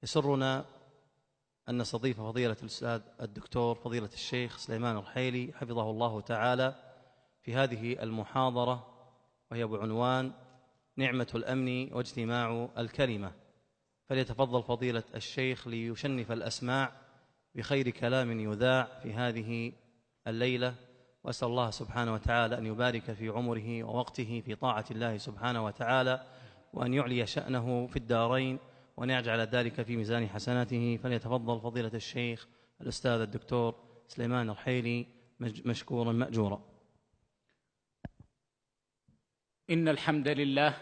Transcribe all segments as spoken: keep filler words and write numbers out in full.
يسرنا أن نستضيف فضيلة الأستاذ الدكتور فضيلة الشيخ سليمان الرحيلي حفظه الله تعالى في هذه المحاضرة، وهي بعنوان نعمة الأمن واجتماع الكلمة. فليتفضل فضيلة الشيخ ليشنف الأسماع بخير كلام يذاع في هذه الليلة، وأسأل الله سبحانه وتعالى أن يبارك في عمره ووقته في طاعة الله سبحانه وتعالى، وأن يعلي شأنه في الدارين، وأن يجعل ذلك في ميزان حسناته. فليتفضل فضيلة الشيخ الأستاذ الدكتور سليمان الرحيلي مشكورا مأجورا. إن الحمد لله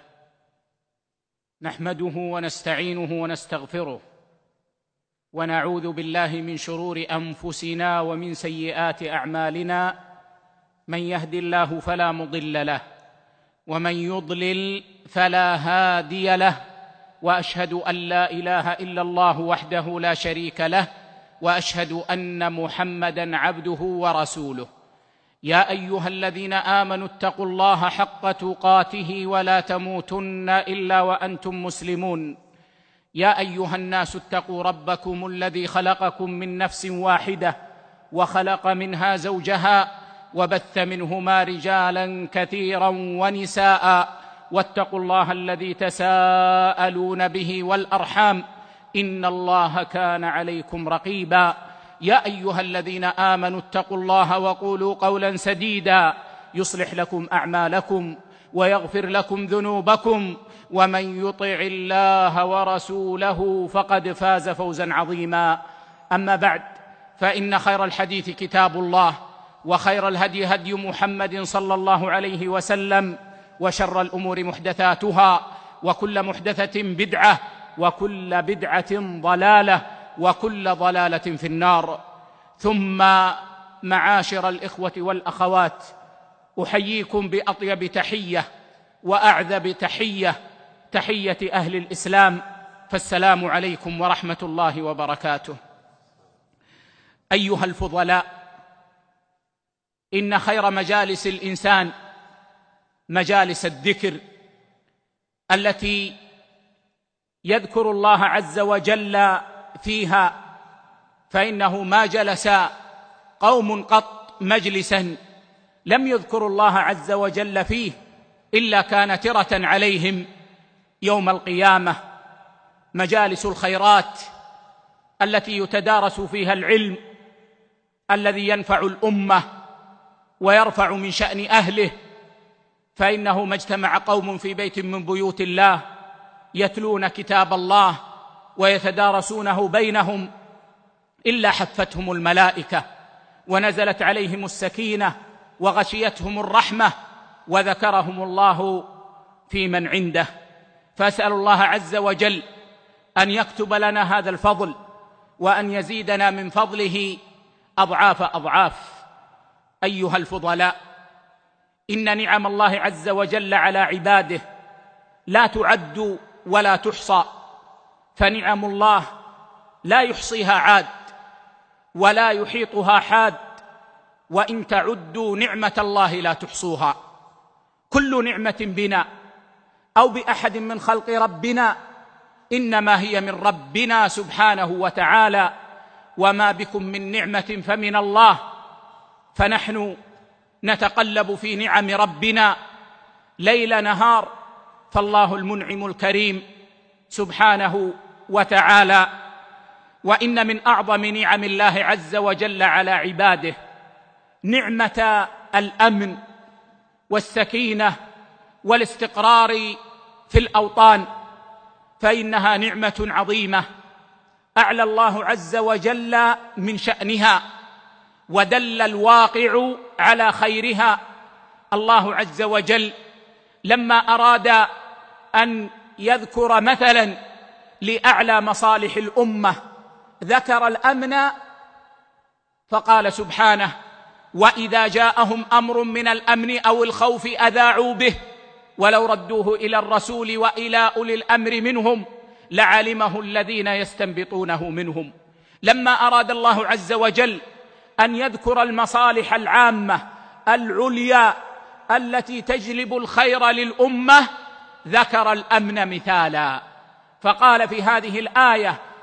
نحمده ونستعينه ونستغفره، ونعوذ بالله من شرور أنفسنا ومن سيئات أعمالنا. من يهد الله فلا مضل له، ومن يضلل فلا هادي له، وأشهد أن لا إله إلا الله وحده لا شريك له، وأشهد أن محمدًا عبده ورسوله. يا أيها الذين آمنوا اتقوا الله حق تقاته ولا تموتن إلا وأنتم مسلمون. يا أيها الناس اتقوا ربكم الذي خلقكم من نفس واحدة، وخلق منها زوجها، وبث منهما رجالا كثيرا ونساء، واتقوا الله الذي تساءلون به والأرحام، إن الله كان عليكم رقيبا. يا أيها الذين آمنوا اتقوا الله وقولوا قولا سديدا يصلح لكم أعمالكم ويغفر لكم ذنوبكم، ومن يطع الله ورسوله فقد فاز فوزا عظيما. أما بعد، فإن خير الحديث كتاب الله، وخير الهدي هدي محمد صلى الله عليه وسلم، وشر الأمور محدثاتها، وكل محدثة بدعة، وكل بدعة ضلالة، وكل ضلالة في النار. ثم معاشر الإخوة والأخوات، أحييكم بأطيب تحية وأعذب تحية، تحية أهل الإسلام، فالسلام عليكم ورحمة الله وبركاته. أيها الفضلاء، إن خير مجالس الإنسان مجالس الذكر، التي يذكر الله عز وجل فيها، فإنه ما جلس قوم قط مجلسا لم يذكروا الله عز وجل فيه إلا كان ترة عليهم يوم القيامة. مجالس الخيرات التي يتدارس فيها العلم الذي ينفع الأمة ويرفع من شأن أهله، فإنه ما اجتمع قوم في بيت من بيوت الله يتلون كتاب الله ويتدارسونه بينهم إلا حفتهم الملائكة، ونزلت عليهم السكينة، وغشيتهم الرحمة، وذكرهم الله في من عنده. فأسأل الله عز وجل أن يكتب لنا هذا الفضل، وأن يزيدنا من فضله أضعاف أضعاف. أيها الفضلاء، إن نعم الله عز وجل على عباده لا تعد ولا تحصى، فنعم الله لا يحصيها عاد ولا يحيطها حاد، وإن تعدوا نعمة الله لا تحصوها. كل نعمة بنا أو بأحد من خلق ربنا إنما هي من ربنا سبحانه وتعالى، وما بكم من نعمة فمن الله. فنحن نتقلب في نعم ربنا ليل نهار، فالله المنعم الكريم سبحانه وتعالى. وإن من أعظم نعم الله عز وجل على عباده نعمة الأمن والسكينة والاستقرار في الأوطان، فإنها نعمة عظيمة أعلى الله عز وجل من شأنها، ودل الواقع على خيرها. الله عز وجل لما أراد أن يذكر مثلا لأعلى مصالح الأمة ذكر الأمن، فقال سبحانه: وإذا جاءهم أمر من الأمن أو الخوف أذاعوا به ولو ردوه إلى الرسول وإلى أولي الأمر منهم لعلمه الذين يستنبطونه منهم. لما أراد الله عز وجل أن يذكر المصالح العامة العليا التي تجلب الخير للأمة ذكر الأمن مثالا، فقال في هذه الآية: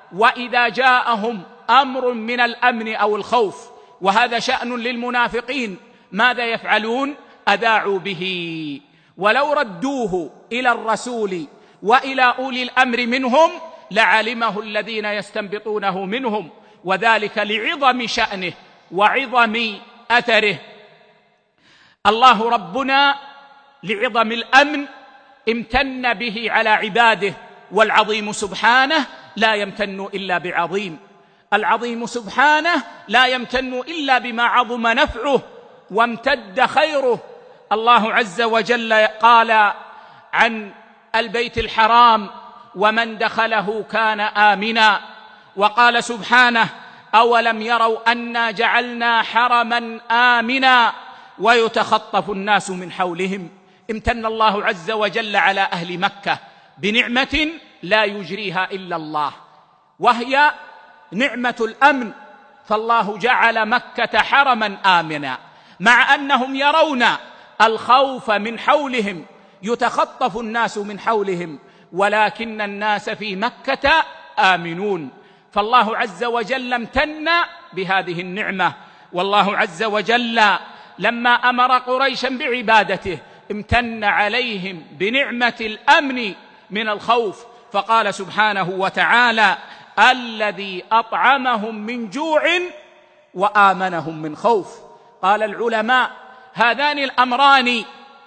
وإذا جاءهم أمر من الأمن أو الخوف، وهذا شأن للمنافقين، ماذا يفعلون؟ أذاعوا به. ولو ردوه إلى الرسول وإلى أولي الأمر منهم لعلمه الذين يستنبطونه منهم، وذلك لعظم شأنه وعظم أثره. الله ربنا لعظم الأمن امتن به على عباده، والعظيم سبحانه لا يمتن إلا بعظيم. العظيم سبحانه لا يمتن إلا بما عظم نفعه وامتد خيره. الله عز وجل قال عن البيت الحرام: ومن دخله كان آمنا. وقال سبحانه: أولم يروا أنا جعلنا حرما آمنا ويتخطف الناس من حولهم. امتن الله عز وجل على أهل مكة بنعمة لا يجريها إلا الله، وهي نعمة الأمن. فالله جعل مكة حرما آمنا، مع أنهم يرون الخوف من حولهم، يتخطف الناس من حولهم، ولكن الناس في مكة آمنون. فالله عز وجل امتن بهذه النعمة. والله عز وجل لما أمر قريشا بعبادته امتن عليهم بنعمة الأمن من الخوف، فقال سبحانه وتعالى: الذي أطعمهم من جوع وآمنهم من خوف. قال العلماء: هذان الأمران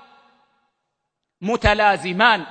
متلازمان،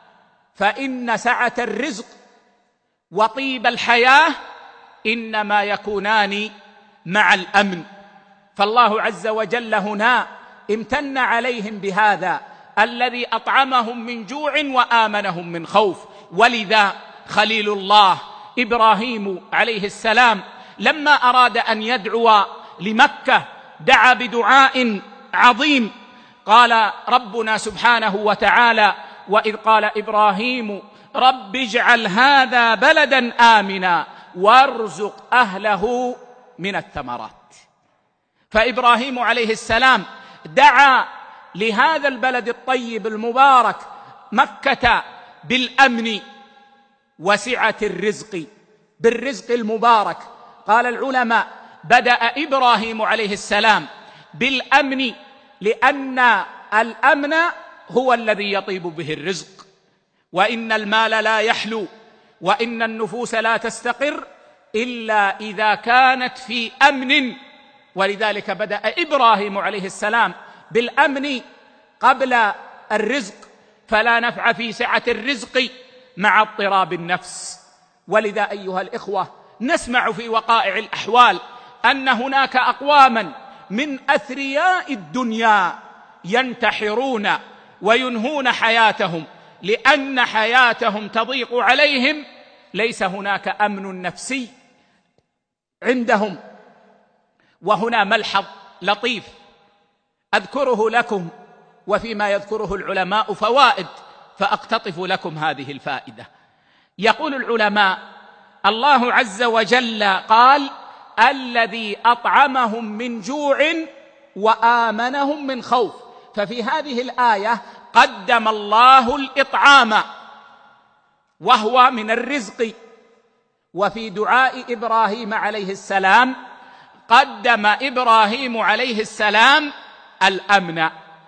فإن سعة الرزق وطيب الحياة إنما يكونان مع الأمن. فالله عز وجل هنا امتن عليهم بهذا: الذي أطعمهم من جوع وآمنهم من خوف. ولذا خليل الله إبراهيم عليه السلام لما أراد أن يدعو لمكة دعا بدعاء عظيم. قال ربنا سبحانه وتعالى: وإذ قال إبراهيم رب اجعل هذا بلدا آمنا وارزق أهله من الثمرات. فإبراهيم عليه السلام دعا لهذا البلد الطيب المبارك مكة بالأمن وسعة الرزق، بالرزق المبارك. قال العلماء: بدأ إبراهيم عليه السلام بالأمن لأن الأمن هو الذي يطيب به الرزق، وإن المال لا يحلو وإن النفوس لا تستقر إلا إذا كانت في أمن. ولذلك بدأ إبراهيم عليه السلام بالأمن قبل الرزق، فلا نفع في سعة الرزق مع اضطراب النفس. ولذا أيها الإخوة نسمع في وقائع الأحوال أن هناك أقواما من أثرياء الدنيا ينتحرون وينهون حياتهم لأن حياتهم تضيق عليهم، ليس هناك أمن نفسي عندهم. وهنا ملحظ لطيف أذكره لكم، وفيما يذكره العلماء فوائد، فأقتطف لكم هذه الفائدة. يقول العلماء: الله عز وجل قال: الذي أطعمهم من جوع وآمنهم من خوف. ففي هذه الآية قدم الله الإطعام وهو من الرزق، وفي دعاء إبراهيم عليه السلام قدم إبراهيم عليه السلام الأمن.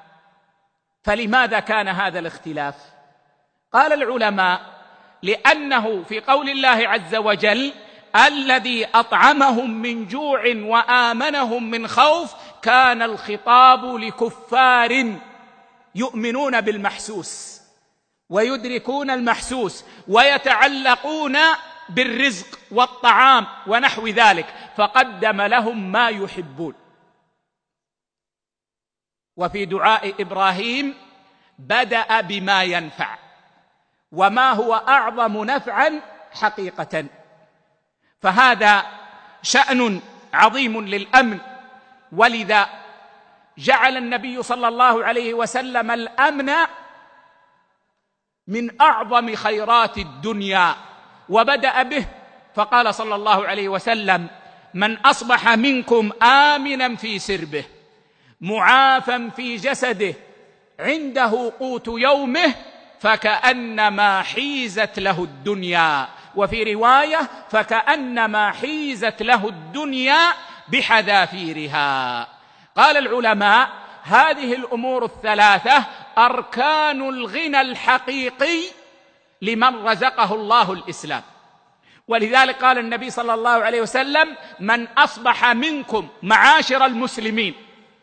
فلماذا كان هذا الاختلاف؟ قال العلماء: لأنه في قول الله عز وجل الذي أطعمهم من جوع وآمنهم من خوف كان الخطاب لكفار يؤمنون بالمحسوس ويدركون المحسوس ويتعلقون بالرزق والطعام ونحو ذلك، فقدم لهم ما يحبون. وفي دعاء إبراهيم بدأ بما ينفع، وما هو أعظم نفعا حقيقة. فهذا شأن عظيم للأمن. ولذا جعل النبي صلى الله عليه وسلم الأمن من أعظم خيرات الدنيا، وبدأ به فقال صلى الله عليه وسلم: من أصبح منكم آمنا في سربه معافا في جسده عنده قوت يومه فكأنما حيزت له الدنيا وفي رواية فكأنما حيزت له الدنيا بحذافيرها. قال العلماء: هذه الأمور الثلاثة أركان الغنى الحقيقي لمن رزقه الله الإسلام. ولذلك قال النبي صلى الله عليه وسلم: من أصبح منكم معاشر المسلمين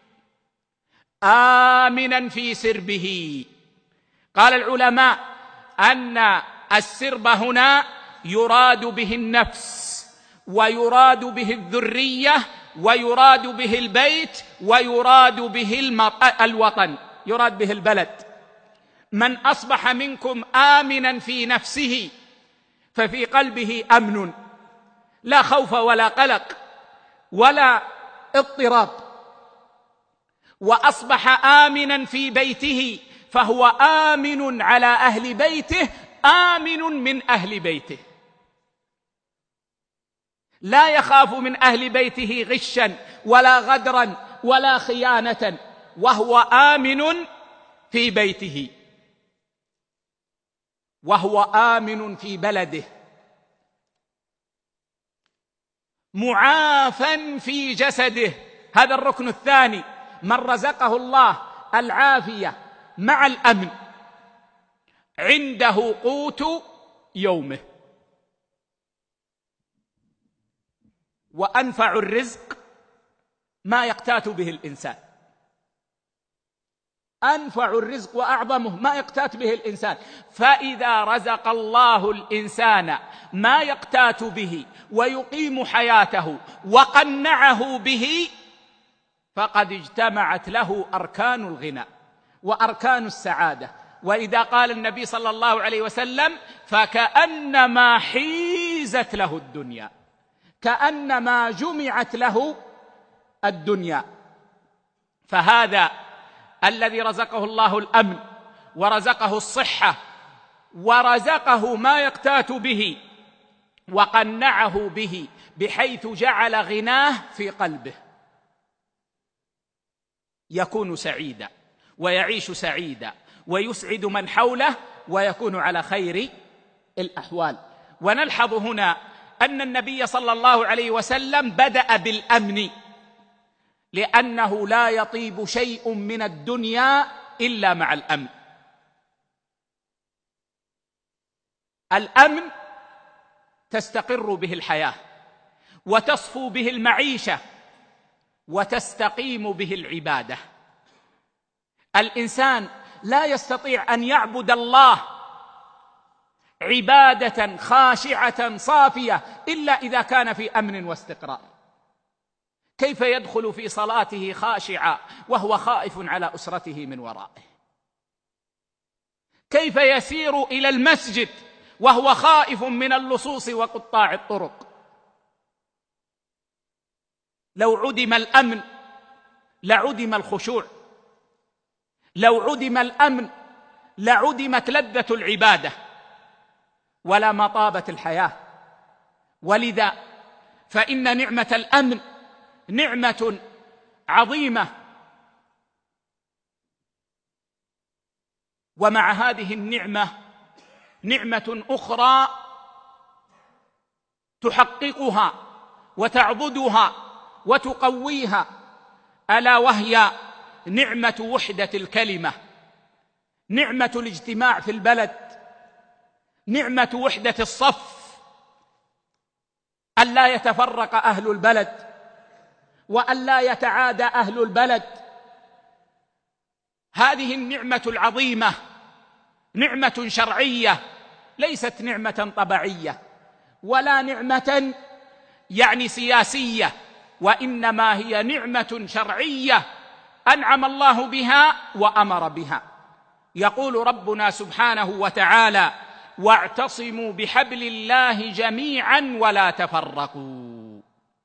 آمنا في سربه. قال العلماء أن السرب هنا يراد به النفس، ويراد به الذرية، ويراد به البيت، ويراد به الوطن، يراد به البلد. من أصبح منكم آمنا في نفسه ففي قلبه أمن، لا خوف ولا قلق ولا اضطراب. وأصبح آمنا في بيته فهو آمن على أهل بيته، آمن من أهل بيته، لا يخاف من أهل بيته غشا ولا غدرا ولا خيانة، وهو آمن في بيته، وهو آمن في بلده، معافى في جسده. هذا الركن الثاني. من رزقه الله العافية مع الأمن عنده قوت يومه. وأنفع الرزق ما يقتات به الإنسان، أنفع الرزق وأعظمه ما يقتات به الإنسان. فإذا رزق الله الإنسان ما يقتات به ويقيم حياته وقنعه به فقد اجتمعت له أركان الغنى وأركان السعادة. وإذا قال النبي صلى الله عليه وسلم: فكأنما حيزت له الدنيا، كأنما جمعت له الدنيا. فهذا الذي رزقه الله الأمن ورزقه الصحة ورزقه ما يقتات به وقنعه به، بحيث جعل غناه في قلبه، يكون سعيدا ويعيش سعيدا ويسعد من حوله ويكون على خير الأحوال. ونلحظ هنا أن النبي صلى الله عليه وسلم بدأ بالأمن، لأنه لا يطيب شيء من الدنيا إلا مع الأمن. الأمن تستقر به الحياة، وتصفو به المعيشة، وتستقيم به العبادة. الإنسان لا يستطيع أن يعبد الله عبادة خاشعة صافية إلا إذا كان في أمن واستقرار. كيف يدخل في صلاته خاشعا وهو خائف على أسرته من ورائه؟ كيف يسير إلى المسجد وهو خائف من اللصوص وقطاع الطرق؟ لو عدم الأمن لعدم الخشوع، لو عدم الأمن لعدمت لذة العبادة ولا مطابة الحياة. ولذا فإن نعمة الأمن نعمة عظيمة. ومع هذه النعمة نعمة أخرى تحققها وتعضدها وتقويها، ألا وهي نعمة وحدة الكلمة، نعمة الاجتماع في البلد، نعمة وحدة الصف، ألا يتفرق أهل البلد وألا يتعادى أهل البلد. هذه النعمة العظيمة نعمة شرعية، ليست نعمة طبيعية ولا نعمة يعني سياسية، وإنما هي نعمة شرعية أنعم الله بها وأمر بها. يقول ربنا سبحانه وتعالى: واعتصموا بحبل الله جميعا ولا تفرقوا.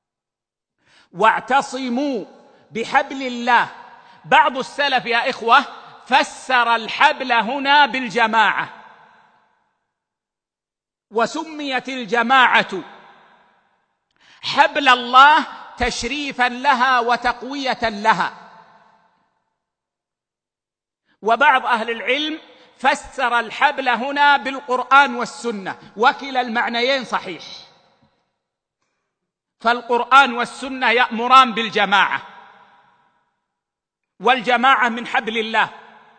واعتصموا بحبل الله. بعض السلف يا إخوة فسر الحبل هنا بالجماعة، وسميت الجماعة حبل الله تشريفا لها وتقوية لها. وبعض أهل العلم فسر الحبل هنا بالقرآن والسنة، وكلا المعنيين صحيح، فالقرآن والسنة يأمران بالجماعة، والجماعة من حبل الله.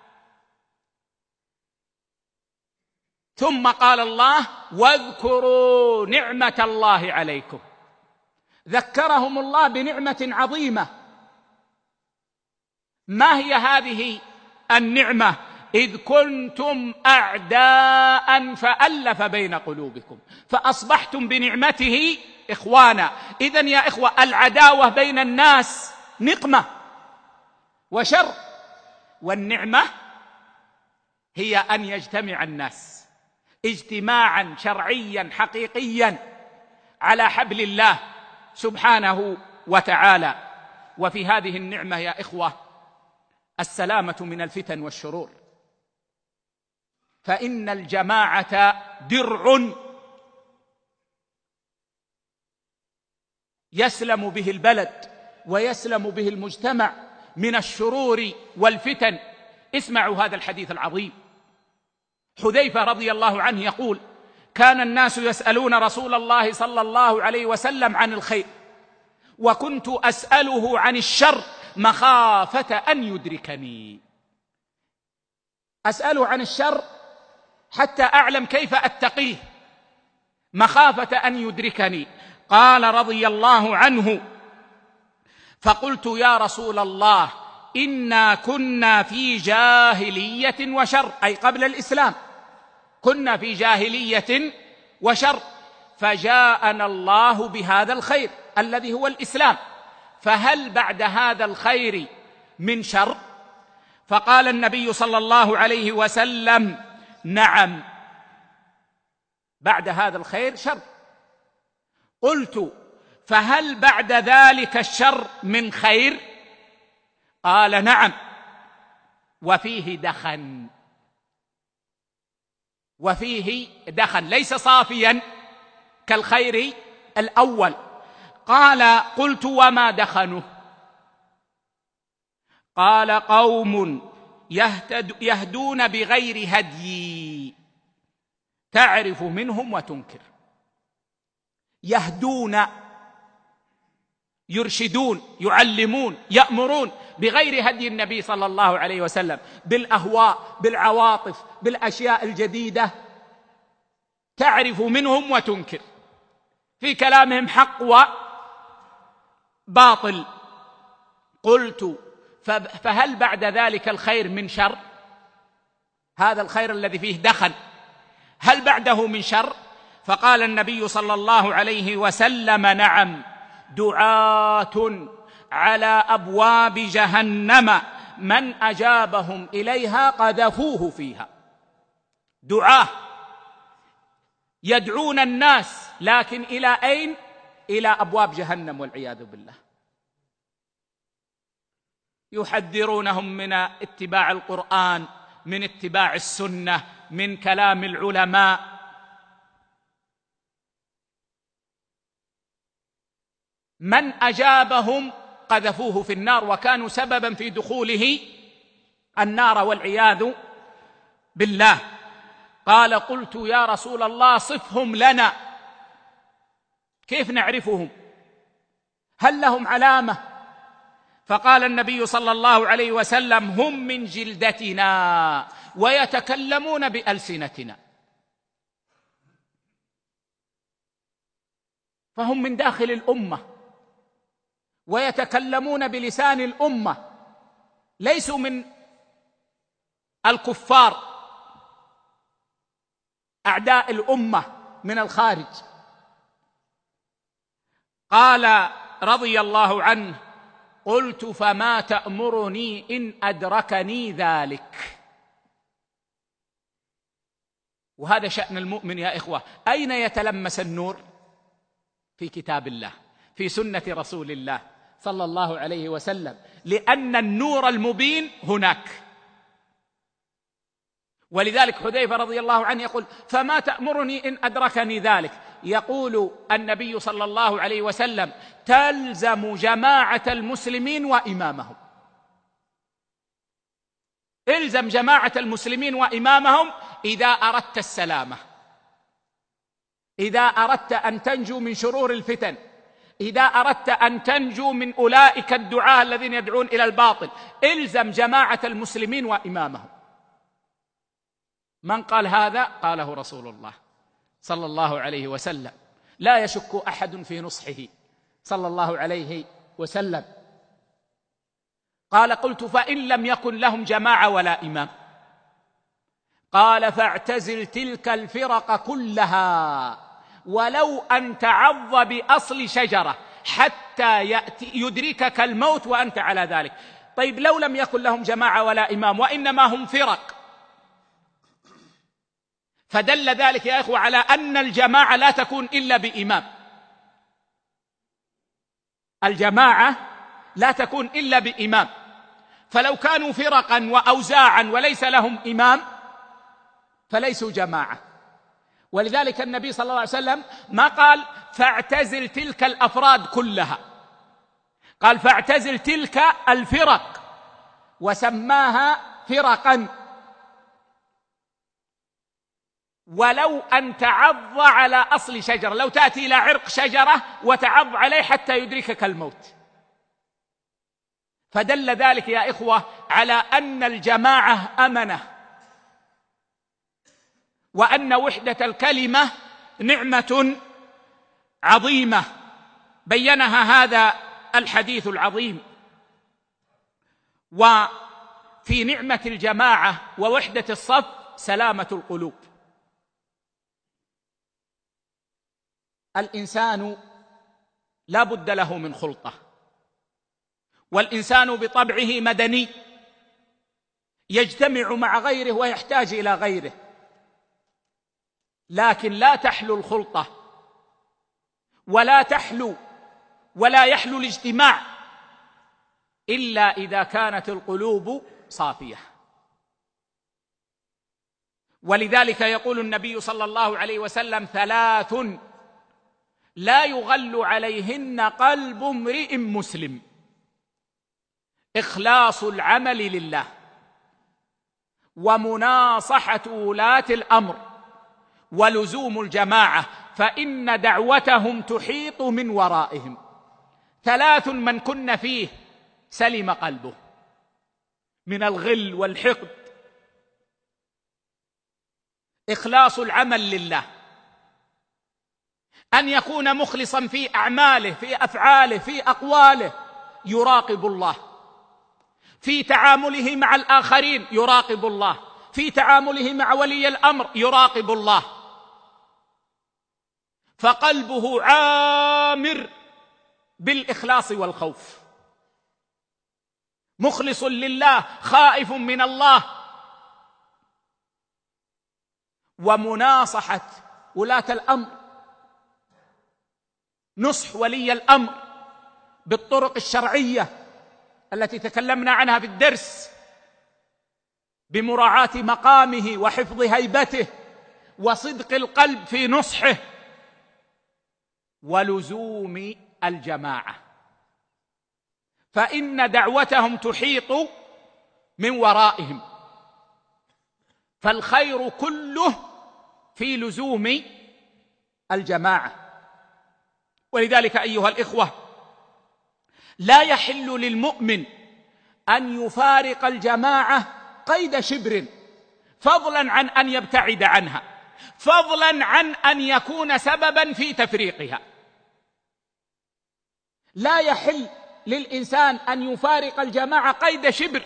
ثم قال الله: واذكروا نعمة الله عليكم. ذكرهم الله بنعمة عظيمة. ما هي هذه النعمة؟ إذ كنتم أعداء فألف بين قلوبكم فأصبحتم بنعمته إخوانا. إذن يا إخوة، العداوة بين الناس نقمة وشر، والنعمة هي أن يجتمع الناس اجتماعا شرعيا حقيقيا على حبل الله سبحانه وتعالى. وفي هذه النعمة يا إخوة السلامة من الفتن والشرور، فإن الجماعة درع يسلم به البلد ويسلم به المجتمع من الشرور والفتن. اسمعوا هذا الحديث العظيم. حذيفة رضي الله عنه يقول: كان الناس يسألون رسول الله صلى الله عليه وسلم عن الخير، وكنت أسأله عن الشر مخافة أن يدركني. أسأله عن الشر حتى أعلم كيف أتقيه مخافة أن يدركني. قال رضي الله عنه: فقلت يا رسول الله إنا كنا في جاهلية وشر، أي قبل الإسلام كنا في جاهلية وشر، فجاءنا الله بهذا الخير الذي هو الإسلام، فهل بعد هذا الخير من شر؟ فقال النبي صلى الله عليه وسلم: نعم، بعد هذا الخير شر. قلت: فهل بعد ذلك الشر من خير؟ قال: نعم، وفيه دخن، وفيه دخن، ليس صافيا كالخير الأول. قال: قلت: وما دخنه؟ قال: قوم يهتد يهدون بغير هدي تعرف منهم وتنكر. يهدون، يرشدون، يعلمون، يأمرون بغير هدي النبي صلى الله عليه وسلم، بالأهواء، بالعواطف، بالأشياء الجديدة، تعرف منهم وتنكر، في كلامهم حق وباطل. قلت: فهل بعد ذلك الخير من شر؟ هذا الخير الذي فيه دخن هل بعده من شر؟ فقال النبي صلى الله عليه وسلم: نعم، دعاة على أبواب جهنم من أجابهم إليها قذفوه فيها. دعاة يدعون الناس، لكن إلى أين؟ إلى أبواب جهنم والعياذ بالله. يحذرونهم من اتباع القرآن، من اتباع السنة، من كلام العلماء. من أجابهم قذفوه في النار، وكانوا سببا في دخوله النار والعياذ بالله. قال: قلت يا رسول الله صفهم لنا، كيف نعرفهم؟ هل لهم علامة؟ فقال النبي صلى الله عليه وسلم: هم من جلدتنا ويتكلمون بألسنتنا. فهم من داخل الأمة ويتكلمون بلسان الأمة، ليسوا من الكفار أعداء الأمة من الخارج. قال رضي الله عنه: قلت: فما تأمرني إن أدركني ذلك؟ وهذا شأن المؤمن يا إخوة. أين يتلمس النور؟ في كتاب الله، في سنة رسول الله صلى الله عليه وسلم، لأن النور المبين هناك. ولذلك حذيفة رضي الله عنه يقول: فما تأمرني إن أدركني ذلك؟ يقول النبي صلى الله عليه وسلم: تلزم جماعة المسلمين وإمامهم. الزم جماعة المسلمين وإمامهم إذا أردت السلامة، إذا أردت أن تنجو من شرور الفتن، إذا أردت أن تنجو من أولئك الدعاة الذين يدعون إلى الباطل، الزم جماعة المسلمين وإمامهم. من قال هذا؟ قاله رسول الله صلى الله عليه وسلم، لا يشك أحد في نصحه صلى الله عليه وسلم. قال: قلت: فإن لم يكن لهم جماعة ولا إمام؟ قال: فاعتزل تلك الفرق كلها ولو أن تعض بأصل شجرة حتى يأتي يدركك الموت وأنت على ذلك. طيب لو لم يكن لهم جماعة ولا إمام وإنما هم فرق، فدل ذلك يا إخوة على أن الجماعة لا تكون إلا بإمام. الجماعة لا تكون إلا بإمام، فلو كانوا فرقا وأوزاعا وليس لهم إمام فليسوا جماعة. ولذلك النبي صلى الله عليه وسلم ما قال فاعتزل تلك الأفراد كلها، قال فاعتزل تلك الفرق، وسماها فرقا. ولو أن تعض على أصل شجرة، لو تأتي إلى عرق شجرة وتعض عليه حتى يدركك الموت. فدل ذلك يا إخوة على أن الجماعة أمنة، وأن وحدة الكلمة نعمة عظيمة بينها هذا الحديث العظيم. وفي نعمة الجماعة ووحدة الصف سلامة القلوب. الإنسان لا بد له من خلطة، والإنسان بطبعه مدني، يجتمع مع غيره ويحتاج إلى غيره، لكن لا تحلو الخلطة ولا تحلو ولا يحلو الاجتماع إلا إذا كانت القلوب صافية. ولذلك يقول النبي صلى الله عليه وسلم: ثلاث لا يغل عليهن قلب امرئ مسلم: إخلاص العمل لله، ومناصحة ولاة الأمر، ولزوم الجماعة، فإن دعوتهم تحيط من ورائهم. ثلاث من كن فيه سلم قلبه من الغل والحقد. إخلاص العمل لله، أن يكون مخلصا في أعماله، في أفعاله، في أقواله، يراقب الله. في تعامله مع الآخرين يراقب الله، في تعامله مع ولي الأمر يراقب الله، فقلبه عامر بالإخلاص والخوف، مخلص لله، خائف من الله. ومناصحة ولاة الأمر، نصح ولي الأمر بالطرق الشرعية التي تكلمنا عنها في الدرس، بمراعاة مقامه وحفظ هيبته وصدق القلب في نصحه، ولزوم الجماعة، فإن دعوتهم تحيط من ورائهم، فالخير كله في لزوم الجماعة. ولذلك أيها الإخوة، لا يحل للمؤمن أن يفارق الجماعة قيد شبر، فضلا عن أن يبتعد عنها، فضلا عن أن يكون سببا في تفريقها. لا يحل للإنسان أن يفارق الجماعة قيد شبر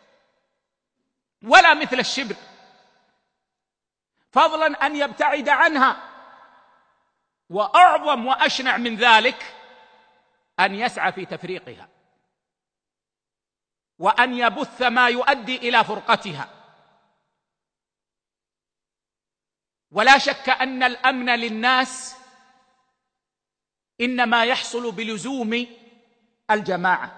ولا مثل الشبر، فضلا أن يبتعد عنها، وأعظم وأشنع من ذلك أن يسعى في تفريقها، وأن يبث ما يؤدي إلى فرقتها. ولا شك أن الأمن للناس إنما يحصل بلزوم الجماعة.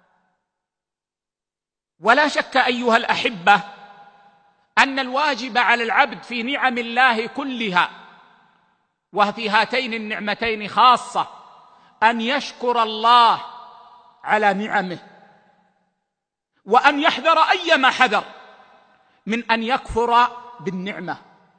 ولا شك أيها الأحبة أن الواجب على العبد في نعم الله كلها، وفي هاتين النعمتين خاصة، أن يشكر الله على نعمه، وأن يحذر أيما حذر من أن يكفر بالنعمة.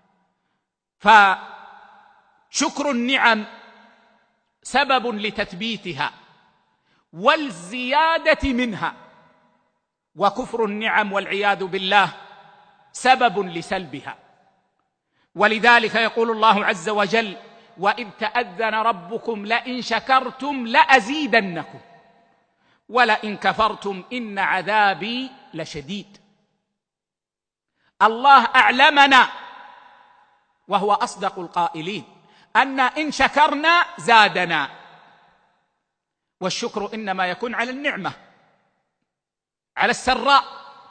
فشكر النعم سبب لتثبيتها والزيادة منها، وكفر النعم والعياذ بالله سبب لسلبها. ولذلك يقول الله عز وجل: وإذ تأذن ربكم لئن شكرتم لأزيدنكم ولئن كفرتم إن عذابي لشديد. الله أعلمنا وهو أصدق القائلين أن إن شكرنا زادنا، والشكر إنما يكون على النعمة، على السراء،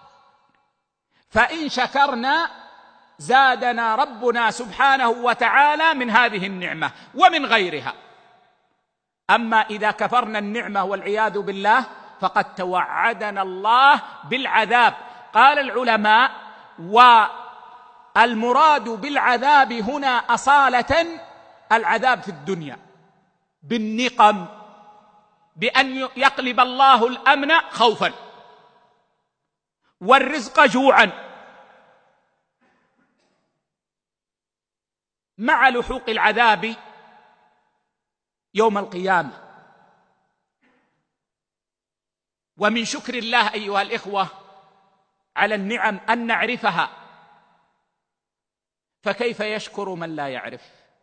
فإن شكرنا زادنا ربنا سبحانه وتعالى من هذه النعمة ومن غيرها. أما إذا كفرنا النعمة والعياذ بالله فقد توعدنا الله بالعذاب. قال العلماء: والمراد بالعذاب هنا أصالة العذاب في الدنيا بالنقم، بأن يقلب الله الأمن خوفا والرزق جوعا، مع لحوق العذاب يوم القيامة. ومن شكر الله أيها الإخوة على النعم أن نعرفها، فكيف يشكر من لا يعرف؟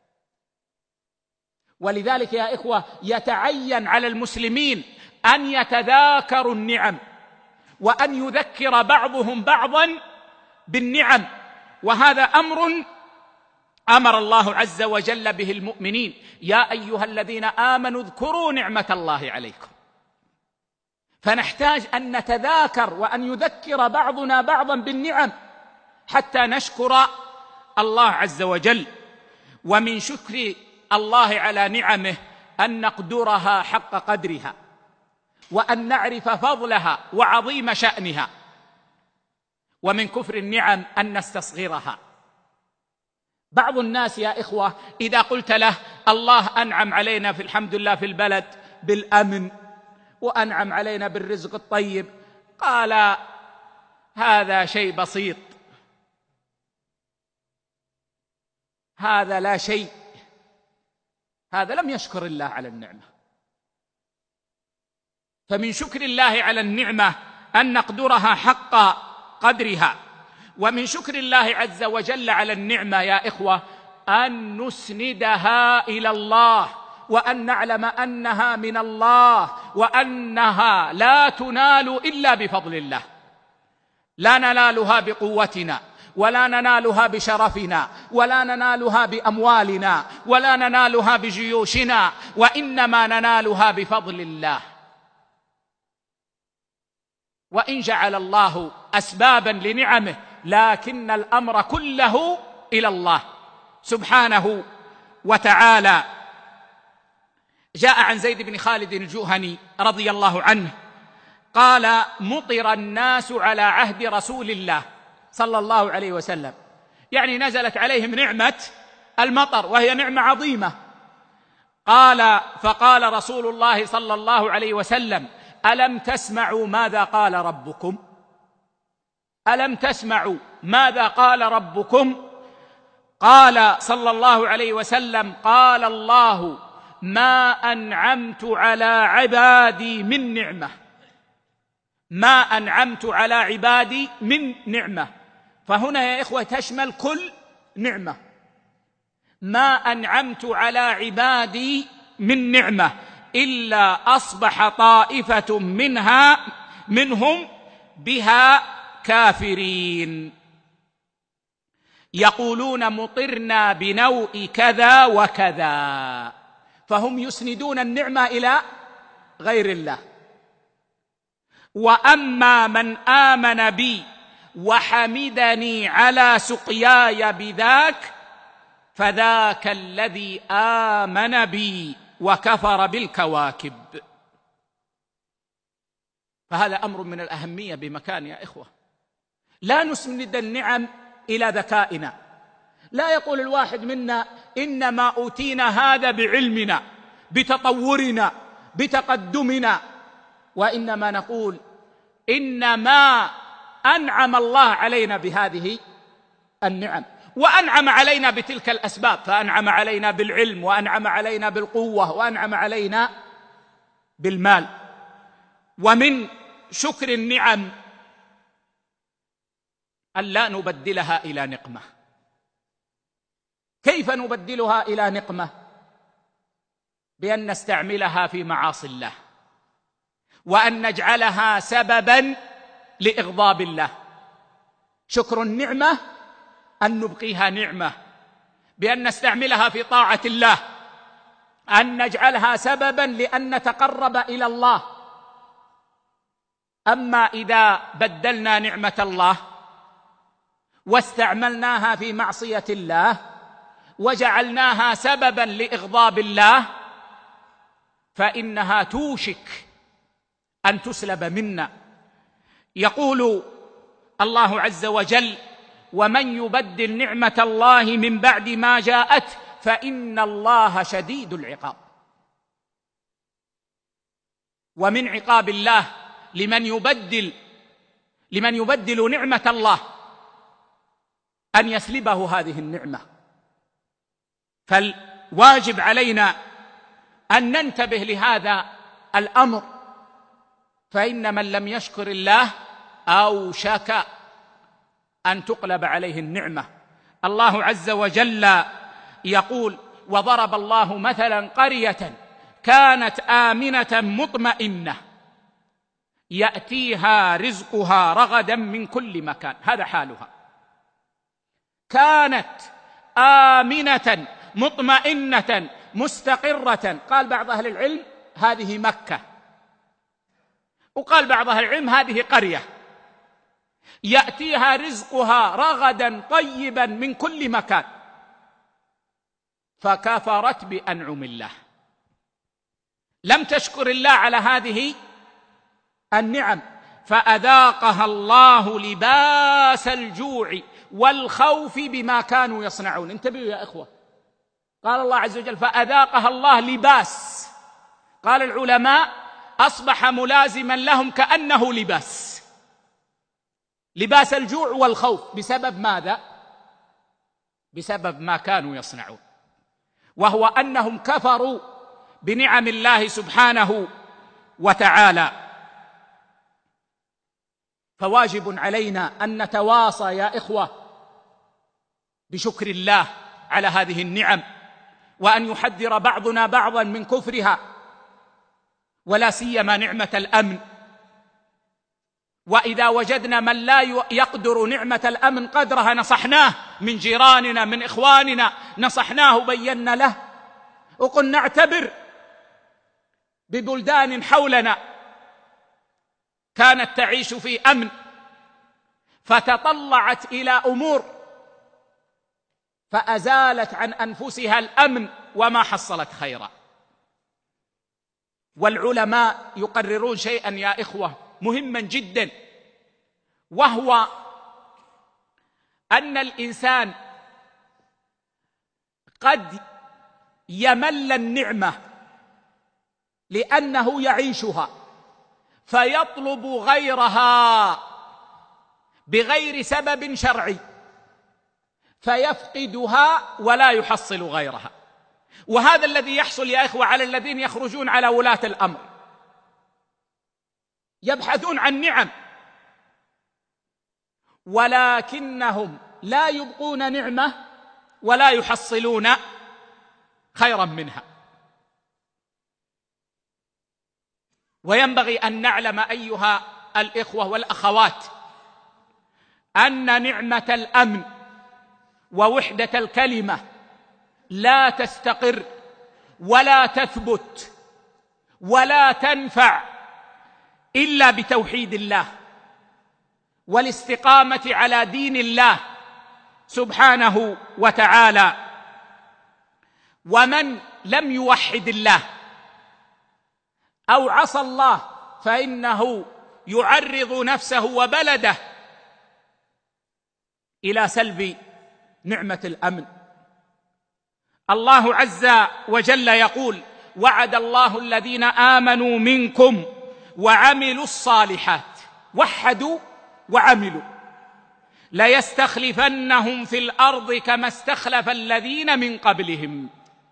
ولذلك يا إخوة يتعين على المسلمين أن يتذاكروا النعم، وأن يذكر بعضهم بعضا بالنعم، وهذا أمر أمر الله عز وجل به المؤمنين: يا أيها الذين آمنوا اذكروا نعمة الله عليكم. فنحتاج أن نتذاكر وأن يذكر بعضنا بعضا بالنعم حتى نشكر الله عز وجل. ومن شكر الله على نعمه أن نقدرها حق قدرها، وأن نعرف فضلها وعظيم شأنها. ومن كفر النعم أن نستصغرها. بعض الناس يا إخوة إذا قلت له: الله أنعم علينا في الحمد لله في البلد بالأمن، وأنعم علينا بالرزق الطيب، قال: هذا شيء بسيط، هذا لا شيء، هذا لم يشكر الله على النعمة. فمن شكر الله على النعمة أن نقدرها حق قدرها. ومن شكر الله عز وجل على النعمة يا إخوة أن نسندها إلى الله، وأن نعلم أنها من الله، وأنها لا تنال إلا بفضل الله. لا ننالها بقوتنا، ولا ننالها بشرفنا، ولا ننالها بأموالنا، ولا ننالها بجيوشنا، وإنما ننالها بفضل الله. وإن جعل الله أسبابا لنعمه، لكن الأمر كله إلى الله سبحانه وتعالى. جاء عن زيد بن خالد الجهني رضي الله عنه قال: مطر الناس على عهد رسول الله صلى الله عليه وسلم، يعني نزلت عليهم نعمة المطر، وهي نعمة عظيمة. قال: فقال رسول الله صلى الله عليه وسلم: ألم تسمعوا ماذا قال ربكم؟ ألم تسمعوا ماذا قال ربكم؟ قال صلى الله عليه وسلم: قال الله: ما أنعمت على عبادي من نعمة، ما أنعمت على عبادي من نعمة. فهنا يا إخوة تشمل كل نعمة. ما أنعمت على عبادي من نعمة إلا أصبح طائفة منها منهم بها كافرين، يقولون مطرنا بنوء كذا وكذا، فهم يسندون النعمة إلى غير الله. وأما من آمن بي وحمدني على سقياي بذاك فذاك الذي آمن بي وكفر بالكواكب. فهذا أمر من الأهمية بمكان يا إخوة. لا نسند النعم إلى ذكائنا. لا يقول الواحد منا: إنما أوتينا هذا بعلمنا، بتطورنا، بتقدمنا. وإنما نقول: إنما أنعم الله علينا بهذه النعم، وأنعم علينا بتلك الأسباب، فأنعم علينا بالعلم، وأنعم علينا بالقوة، وأنعم علينا بالمال. ومن شكر النعم أن لا نبدلها إلى نقمة. كيف نبدلها إلى نقمة؟ بأن نستعملها في معاصي الله، وأن نجعلها سببا لإغضاب الله. شكر النعمة أن نبقيها نعمة بأن نستعملها في طاعة الله، أن نجعلها سببا لأن نتقرب إلى الله. أما إذا بدلنا نعمة الله واستعملناها في معصية الله وجعلناها سببا لإغضاب الله فإنها توشك أن تسلب منا. يقول الله عز وجل: ومن يبدل نعمة الله من بعد ما جاءته فإن الله شديد العقاب. ومن عقاب الله لمن يبدل لمن يبدل نعمة الله أن يسلبه هذه النعمة. فالواجب علينا أن ننتبه لهذا الأمر، فإن من لم يشكر الله أوشك أن تقلب عليه النعمة. الله عز وجل يقول: وضرب الله مثلا قرية كانت آمنة مطمئنة يأتيها رزقها رغدا من كل مكان. هذا حالها، كانت آمنة مطمئنة مستقرة. قال بعض أهل العلم هذه مكة، وقال بعض أهل العلم هذه قرية. يأتيها رزقها رغدا طيبا من كل مكان، فكفرت بأنعم الله، لم تشكر الله على هذه النعم، فأذاقها الله لباس الجوع والخوف بما كانوا يصنعون. انتبهوا يا إخوة، قال الله عز وجل: فأذاقها الله لباس. قال العلماء: أصبح ملازما لهم كأنه لباس، لباس الجوع والخوف. بسبب ماذا؟ بسبب ما كانوا يصنعون، وهو أنهم كفروا بنعم الله سبحانه وتعالى. فواجب علينا أن نتواصى يا إخوة بشكر الله على هذه النعم، وأن يحذر بعضنا بعضا من كفرها، ولا سيما نعمة الأمن. وإذا وجدنا من لا يقدر نعمة الأمن قدرها نصحناه، من جيراننا من إخواننا نصحناه بينا له، وقلنا نعتبر ببلدان حولنا كانت تعيش في أمن فتطلعت إلى أمور فأزالت عن أنفسها الأمن وما حصلت خيرا. والعلماء يقررون شيئا يا إخوة مهما جدا، وهو أن الإنسان قد يمل النعمة لأنه يعيشها فيطلب غيرها بغير سبب شرعي فيفقدها ولا يحصل غيرها. وهذا الذي يحصل يا إخوة على الذين يخرجون على ولاة الأمر، يبحثون عن نعم ولكنهم لا يبقون نعمة ولا يحصلون خيرا منها. وينبغي أن نعلم أيها الإخوة والأخوات أن نعمة الأمن ووحدة الكلمة لا تستقر ولا تثبت ولا تنفع إلا بتوحيد الله والاستقامة على دين الله سبحانه وتعالى. ومن لم يوحد الله أو عصى الله فإنه يعرض نفسه وبلده إلى سلب نعمة الأمن. الله عز وجل يقول: وعد الله الذين آمنوا منكم وعملوا الصالحات، وحدوا وعملوا ليستخلفنهم في الأرض كما استخلف الذين من قبلهم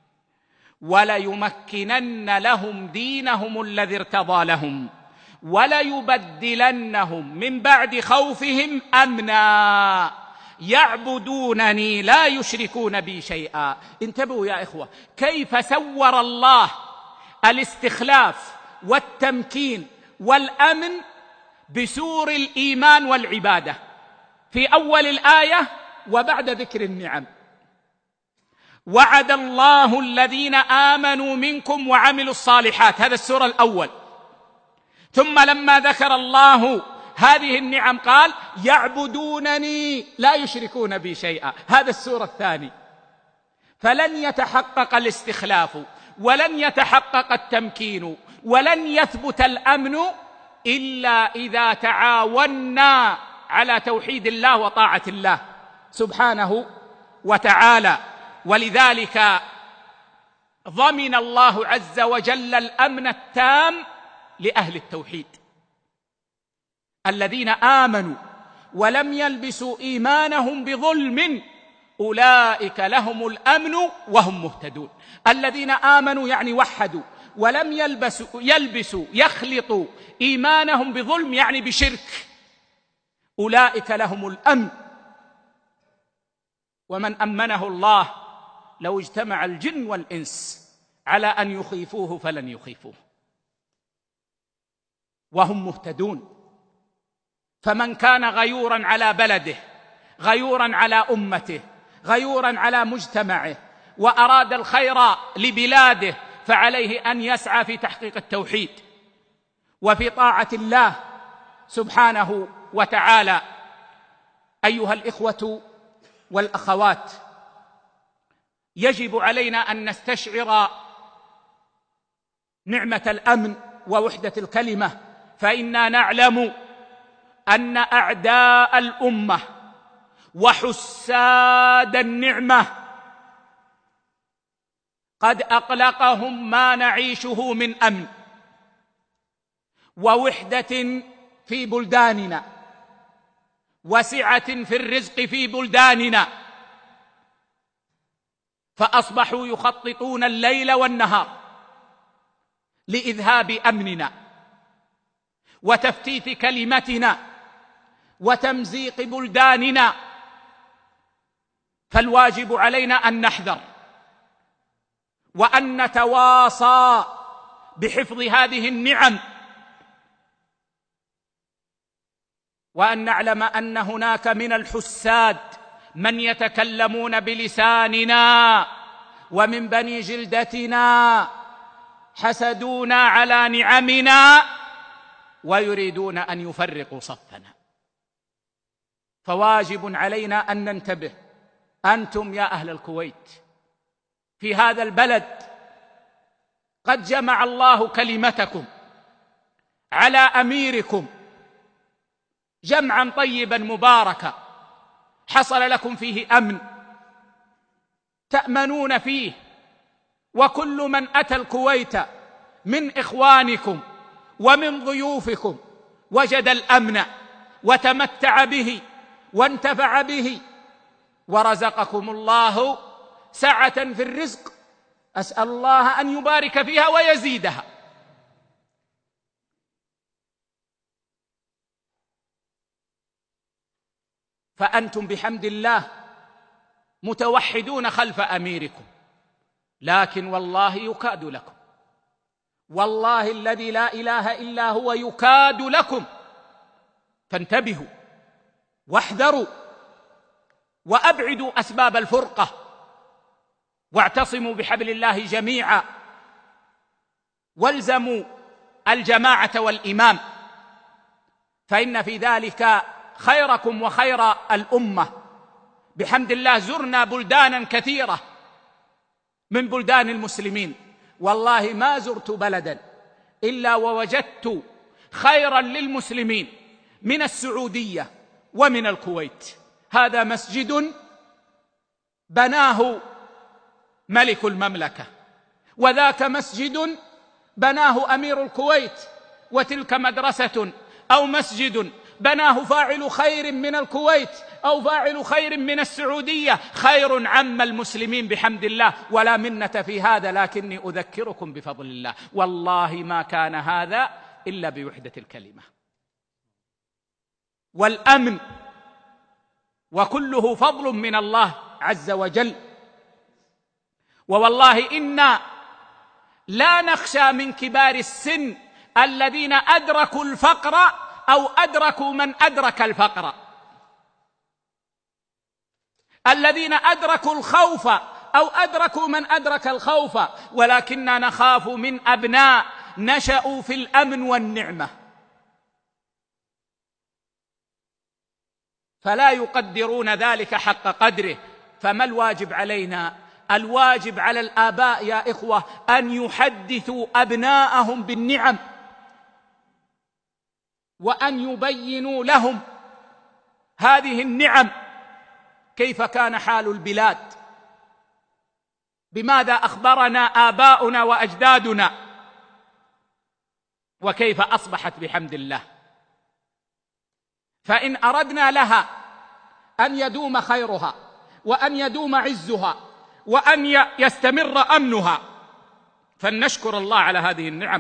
وليمكنن لهم دينهم الذي ارتضى لهم وليبدلنهم من بعد خوفهم أمنا يعبدونني لا يشركون بي شيئا. انتبهوا يا إخوة كيف سور الله الاستخلاف والتمكين والأمن بسور الإيمان والعبادة في أول الآية وبعد ذكر النعم. وعد الله الذين آمنوا منكم وعملوا الصالحات، هذا السورة الأول. ثم لما ذكر الله هذه النعم قال يعبدونني لا يشركون بي شيئا، هذا السورة الثاني. فلن يتحقق الاستخلاف ولن يتحقق التمكين ولن يثبت الأمن إلا إذا تعاوننا على توحيد الله وطاعة الله سبحانه وتعالى. ولذلك ضمن الله عز وجل الأمن التام لأهل التوحيد الذين آمنوا ولم يلبسوا إيمانهم بظلم أولئك لهم الأمن وهم مهتدون. الذين آمنوا يعني وحدوا ولم يلبسوا, يلبسوا يخلطوا إيمانهم بظلم يعني بشرك، أولئك لهم الأمن. ومن أمنه الله لو اجتمع الجن والإنس على أن يخيفوه فلن يخيفوه وهم مهتدون. فمن كان غيورا على بلده غيورا على أمته غيورا على مجتمعه وأراد الخير لبلاده فعليه أن يسعى في تحقيق التوحيد وفي طاعة الله سبحانه وتعالى. أيها الإخوة والأخوات، يجب علينا أن نستشعر نعمة الأمن ووحدة الكلمة، فإنا نعلم أن أعداء الأمة وحساد النعمة قد أقلقهم ما نعيشه من أمن ووحدة في بلداننا وسعة في الرزق في بلداننا، فأصبحوا يخططون الليل والنهار لإذهاب أمننا وتفتيت كلمتنا وتمزيق بلداننا. فالواجب علينا أن نحذر وأن نتواصى بحفظ هذه النعم، وأن نعلم أن هناك من الحساد من يتكلمون بلساننا ومن بني جلدتنا حسدونا على نعمنا ويريدون أن يفرقوا صفنا. فواجب علينا أن ننتبه. أنتم يا أهل الكويت في هذا البلد قد جمع الله كلمتكم على أميركم جمعا طيبا مباركا حصل لكم فيه أمن تأمنون فيه، وكل من أتى الكويت من إخوانكم ومن ضيوفكم وجد الأمن وتمتع به وانتفع به، ورزقكم الله سعة في الرزق، أسأل الله أن يبارك فيها ويزيدها. فأنتم بحمد الله متوحدون خلف أميركم، لكن والله يكاد لكم، والله الذي لا إله إلا هو يكاد لكم. فانتبهوا واحذروا وأبعدوا أسباب الفرقة، واعتصموا بحبل الله جميعا، والزموا الجماعة والإمام، فإن في ذلك خيركم وخير الأمة. بحمد الله زرنا بلدانا كثيرة من بلدان المسلمين، والله ما زرت بلدا إلا ووجدت خيرا للمسلمين من السعودية ومن الكويت. هذا مسجد بناه ملك المملكة، وذاك مسجد بناه أمير الكويت، وتلك مدرسة أو مسجد بناه فاعل خير من الكويت أو فاعل خير من السعودية، خير عم المسلمين بحمد الله، ولا منة في هذا، لكني أذكركم بفضل الله. والله ما كان هذا إلا بوحدة الكلمة والأمن، وكله فضل من الله عز وجل. ووالله إنا لا نخشى من كبار السن الذين أدركوا الفقر أو أدركوا من أدرك الفقر، الذين أدركوا الخوف أو أدركوا من أدرك الخوف، ولكننا نخاف من أبناء نشأوا في الأمن والنعمة فلا يقدرون ذلك حق قدره. فما الواجب علينا؟ الواجب على الآباء يا إخوة أن يحدثوا أبناءهم بالنعم، وأن يبينوا لهم هذه النعم، كيف كان حال البلاد، بماذا أخبرنا آباؤنا وأجدادنا، وكيف أصبحت بحمد الله. فإن أردنا لها أن يدوم خيرها وأن يدوم عزها وأن يستمر أمنها، فلنشكر الله على هذه النعم،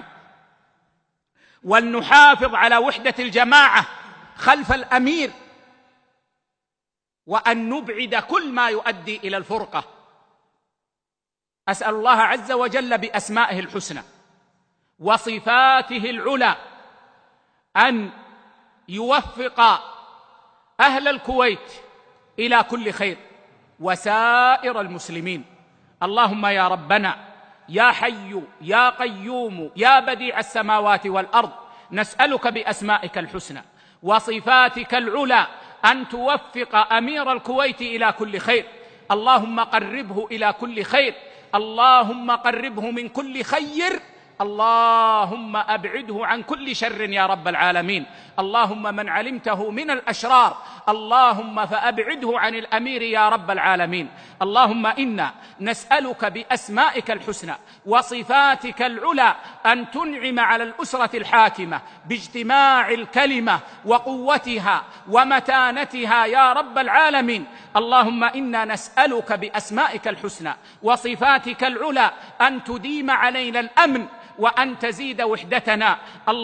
ولنحافظ على وحدة الجماعة خلف الأمير، وأن نبعد كل ما يؤدي إلى الفرقة. أسأل الله عز وجل بأسمائه الحسنى وصفاته العلى أن يوفق أهل الكويت إلى كل خير وسائر المسلمين. اللهم يا ربنا يا حي يا قيوم يا بديع السماوات والأرض، نسألك بأسمائك الحسنى وصفاتك العلى أن توفق أمير الكويت إلى كل خير. اللهم قربه إلى كل خير، اللهم قربه من كل خير، اللهم أبعده عن كل شر يا رب العالمين. اللهم من علمته من الأشرار اللهم فأبعده عن الأمير يا رب العالمين. اللهم إنا نسألك بأسمائك الحسنى وصفاتك العلى أن تنعم على الأسرة الحاكمة باجتماع الكلمة وقوتها ومتانتها يا رب العالمين. اللهم إنا نسألك بأسمائك الحسنى وصفاتك العلى أن تديم علينا الأمن وأن تزيد وحدتنا.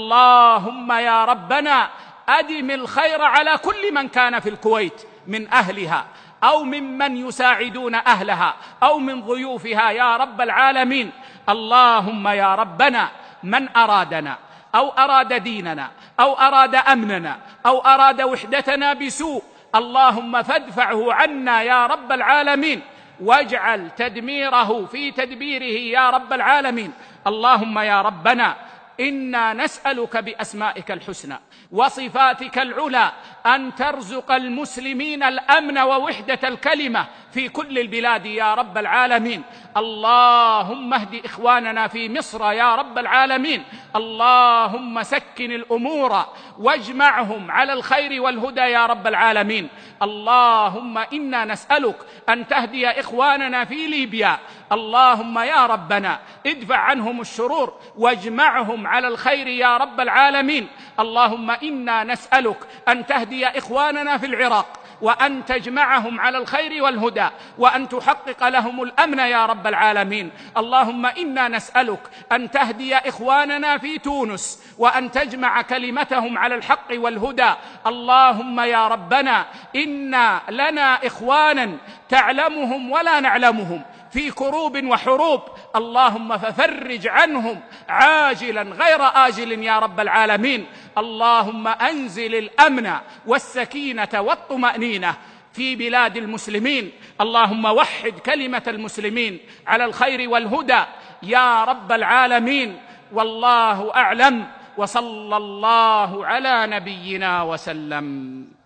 اللهم يا ربنا أدم الخير على كل من كان في الكويت من أهلها أو ممن يساعدون أهلها أو من ضيوفها يا رب العالمين. اللهم يا ربنا من أرادنا أو أراد ديننا أو أراد أمننا أو أراد وحدتنا بسوء اللهم فادفعه عنا يا رب العالمين، واجعل تدميره في تدبيره يا رب العالمين. اللهم يا ربنا إنا نسألك بأسمائك الحسنى وصفاتك العلى أن ترزق المسلمين الأمن ووحدة الكلمة في كل البلاد يا رب العالمين. اللهم اهد إخواننا في مصر يا رب العالمين. اللهم سكن الأمور واجمعهم على الخير والهدى يا رب العالمين. اللهم إنا نسألك أن تهدي إخواننا في ليبيا. اللهم يا ربنا ادفع عنهم الشرور واجمعهم على الخير يا رب العالمين. اللهم إنا نسألك أن تهدي إخواننا في العراق وأن تجمعهم على الخير والهدى وأن تحقق لهم الأمن يا رب العالمين. اللهم إنا نسألك أن تهدي إخواننا في تونس وأن تجمع كلمتهم على الحق والهدى. اللهم يا ربنا إنا لنا إخوانا تعلمهم ولا نعلمهم في كروب وحروب، اللهم ففرج عنهم عاجلا غير آجل يا رب العالمين. اللهم أنزل الأمن والسكينة والطمأنينة في بلاد المسلمين. اللهم وحد كلمة المسلمين على الخير والهدى يا رب العالمين. والله أعلم، وصلى الله على نبينا وسلم.